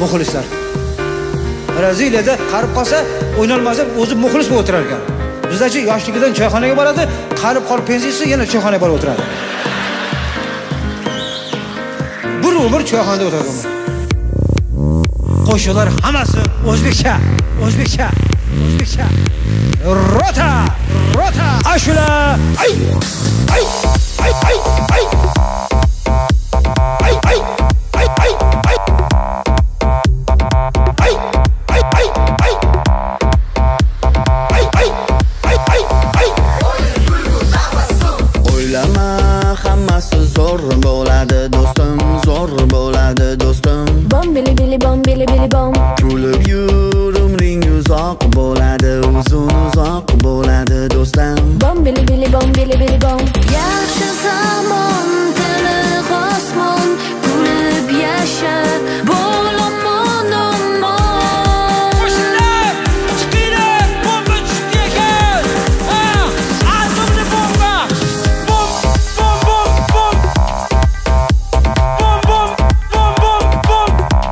muxlislar. Braziliyada qarib qolsa, o'ynalmasa o'zi muxlis bo'lib o'tirar ekan. Bizdachi yoshligidan choyxonaga boradi, qarib qolib pensiyasi yana choyxonaga borib o'tiradi. Bir umr choyxonada o'tiradi. Qo'shiqlar hammasi o'zbekcha, o'zbekcha, o'zbekcha. Rota, rota, ashula, ay, ay, ay, ay, ay. Ay, ay, ay, ay, ay. Ay, ay, ay, ay. Ay, ay, ay, ay, ay. O'ylama, hammasi zo'r bo'ladi do'stim, zo'r bo'ladi do'stim. Bom bili bili bom bili bili bom. Kulib yur, umring uzoq bo'ladi, uzun uzoq bo'ladi do'stim. Bom bili bili bom bili bili bom. Yaxshi zamon tili osmon, kulib yasha, bo'laman omon. Qo'shnilar, chiqinglar, bomba tushdi ekan. Atomli bomba. Bom, bom, bom, bom. Bom, bom, bom, bom, bom.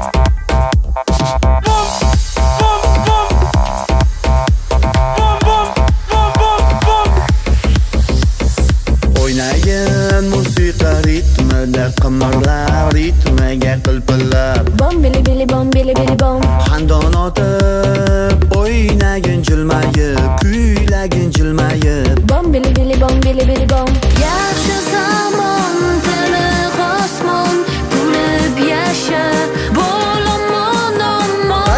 Bom, bom, bom. Bom, bom, bom, bom, bom. O'ynagan musiqa ritmida qimirlar, ritmiga qilpillab. Bom bili bili bom bili bili bom. Xandon otib, o'ynagin jilmayib, kuylagin jilmayib. Bom bili bili bom bili bili bom. Yaxshi zamon tili osmon, kulib yasha, bo'laman omon.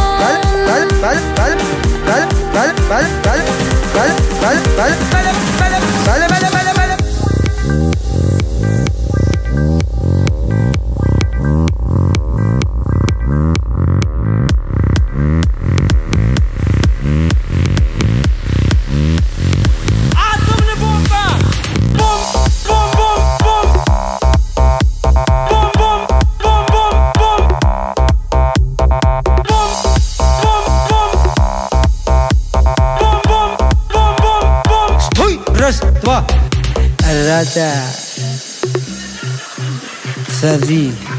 Atomli bomba. Bom, bom, bom, bom. Bom, bom, bom, bom, bom. Bom, bom, bom. Bom, bom, bom, bom, bom. Sтой, раз, два. Рада. Сави.